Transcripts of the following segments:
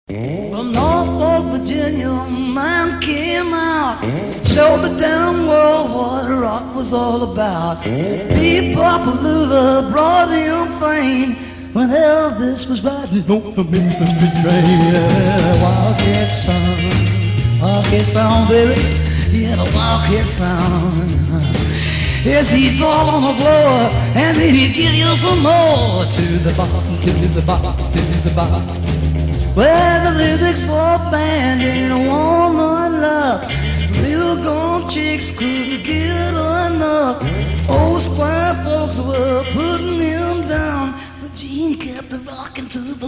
From Norfolk, Virginia, man came out, showed the damn world what rock was all about. Bebop brought him fame when Elvis was riding on the Mississippi train. Wildcat sound, baby, yeah, the wildcat sound. Yes, he'd fall on the floor and then he'd give you some more. To the bottom, to the bottom, to the bottom. Well, the lyrics for a band and a woman love. Real gone chicks couldn't get enough. Old square folks were putting him down, but Gene kept the rockin' to the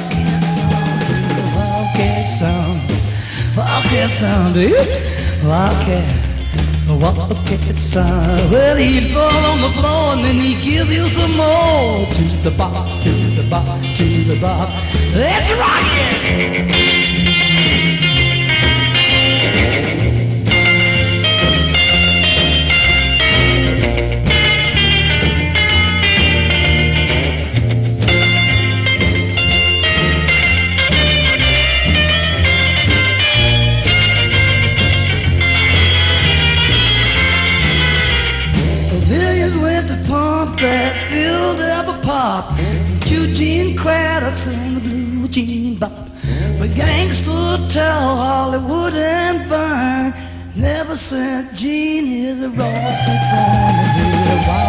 wildcat sound. Wildcat sound, dude. Wildcat sound. Well, he'd fall on the floor and then he'd give you some more. To the bar, to the bar, to the bar. Let's rock it! Billions went to pump that filled ever pop. Eugene Craddock sang the blue Gene bop. But gangsters tell Hollywood and Vine never sent Gene here the rocket bone.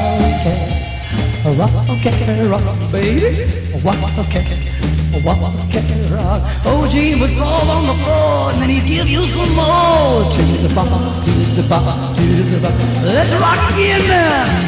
A wildcat rock, baby. A wildcat rock. Oh, Gene would fall on the floor and then he'd give you some more. To the bar, to the bar, to the bar. Let's rock again now.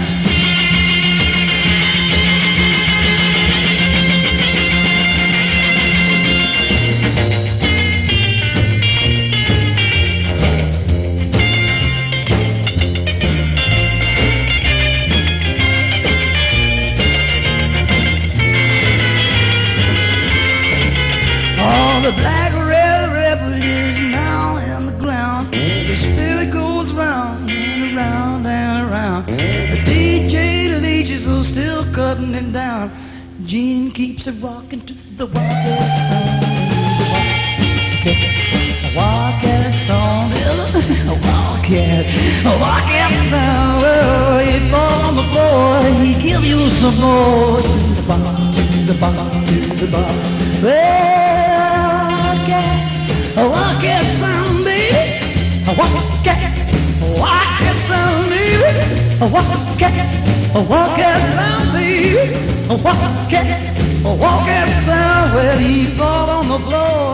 The black red rebel is now in the ground. The spirit goes round and around and around. The DJ leeches are still cutting it down. Gene keeps it rocking to the wildcat sound. A wildcat song, a wildcat sound. Oh, he'd fall on the floor, he'd give you some more. To the bar, to the bar, to the bar. A wildcat sound, baby. A wildcat sound, baby. A wildcat sound, baby. A wildcat sound. Well, he fall on the floor